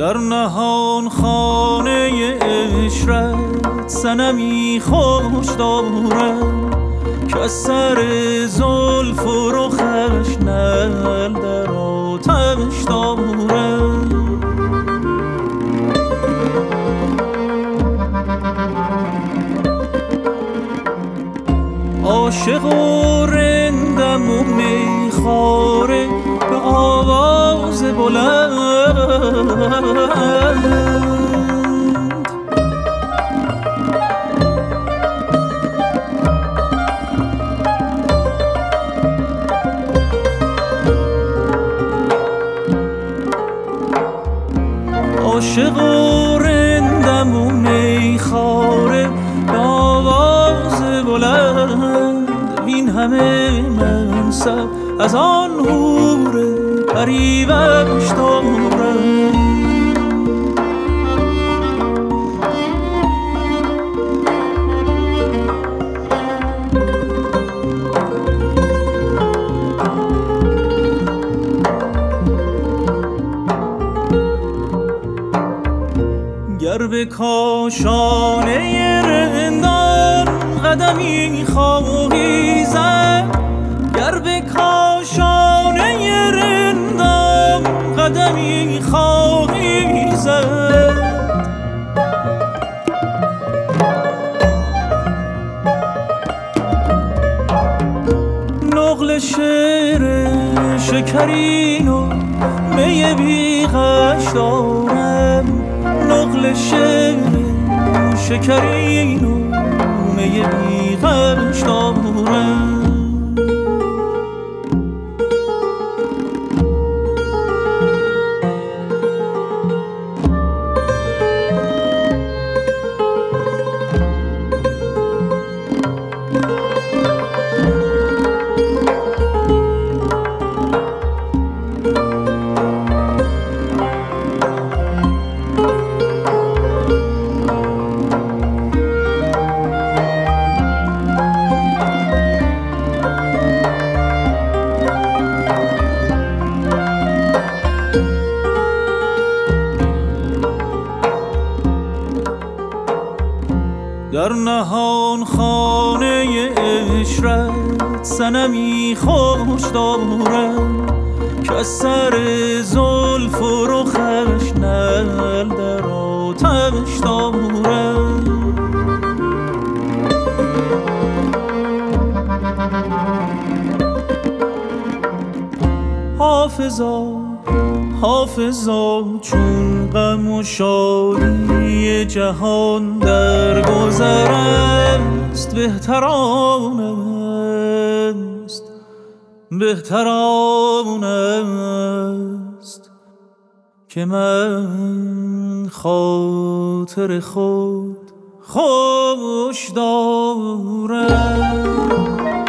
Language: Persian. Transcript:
در نهان خانه عشرت صنمی خوش دارم که از سر زلف و رخش نل در آتش دارم. عاشق و رندم و میخواره به آواز بلند، عاشق و رندم و میخواره به آواز بلند. وین همه منصب از آن حور پریوش دارم. گر به کاشانه رندان قدمی خواهی زد، گر به کاشانه رندان قدمی خواهی زد، نقل شعر شکرین و می بیغش دارم. نقل شعر شکرین و می بیغش دارم. در نهان خانه عشرت صنمی خوش دارم که از سر زلف و رخش نل در آتش دارم. حافظا چون غم و شادی جهان در گذر است، بهتر آن است که من خاطر خود خوش دارم.